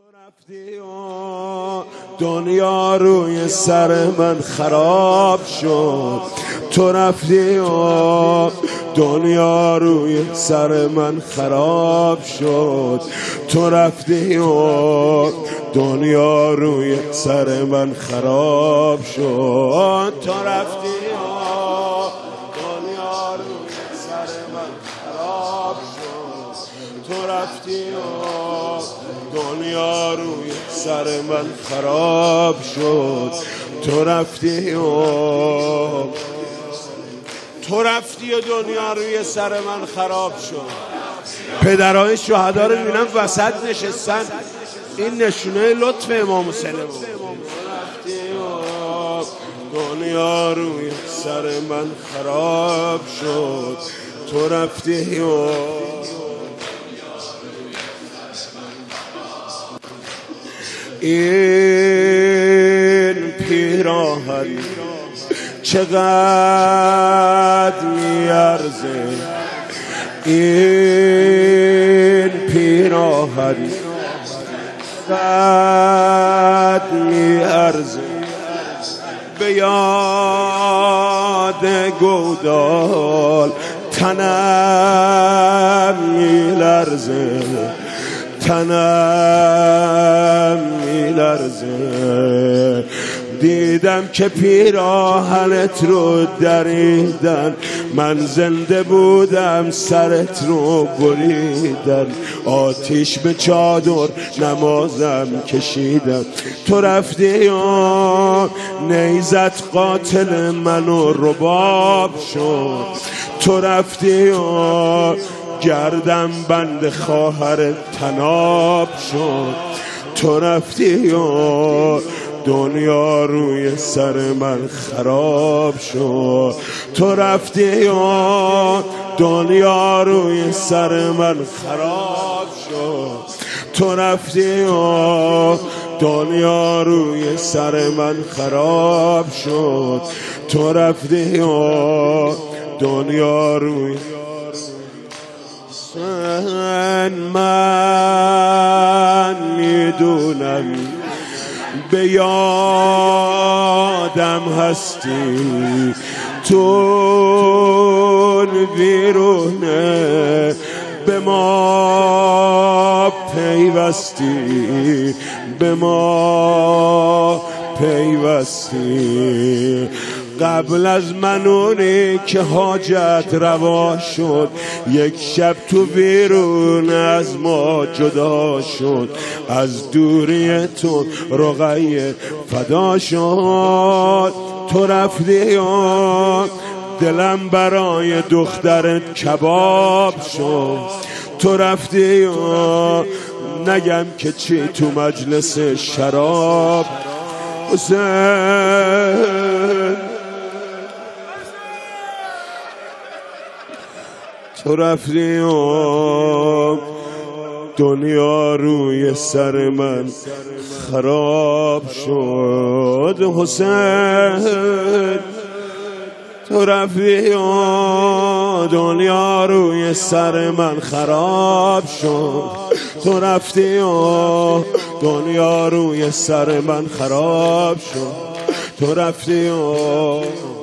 رفتی و دنیا روی سر من خراب شد. تو رفتی و دنیا روی سر من خراب شد. تو رفتی و دنیا روی سر من خراب شد. تو رفتی و دنیا روی سر من خراب شد. تو رفتی و دنیا روی سر من خراب شد. تو رفتی و دنیا روی سر من خراب شد. پدرای شهدا رو میبینم وسط نشستن، این نشونه لطف امام حسین بود. دنیا روی سر من خراب شد. تو رفتی و این پیراهن چقدر میارزه، این پیراهن چقدر میارزه، به یاد گودال تنم میلرزه، تنم میلرزه. دیدم که پیراهنت رو دریدن، من زنده بودم سرت رو بریدن، آتیش به چادر نمازم کشیدم. تو رفتی و نیزت قاتل منو رباب شد. تو رفتی و گردم بند خواهر تناب شد. تو رفتی و دنیا روی سر من خراب شد. تو رفتی و دنیا روی سر من خراب شد. تو رفتی و دنیا روی سر من خراب شد. تو رفتی و دنیا روی من میدونم به یادم هستی، تو بیرونه به ما پیوستی، به ما پیوستی. قبل از منونی که حاجت روا شد، یک شب تو بیرون از ما جدا شد، از دوری تو رقیه فدا شد. تو رفتی و دلم برای دخترت کباب شد. تو رفتی و نگم که چی تو مجلس شراب. حسین تو رفتی و دنیا روی سر من خراب شد. حسین تو رفتی و دنیا روی سر من خراب شد. تو رفتی و دنیا روی سر من خراب شد. تو رفتی و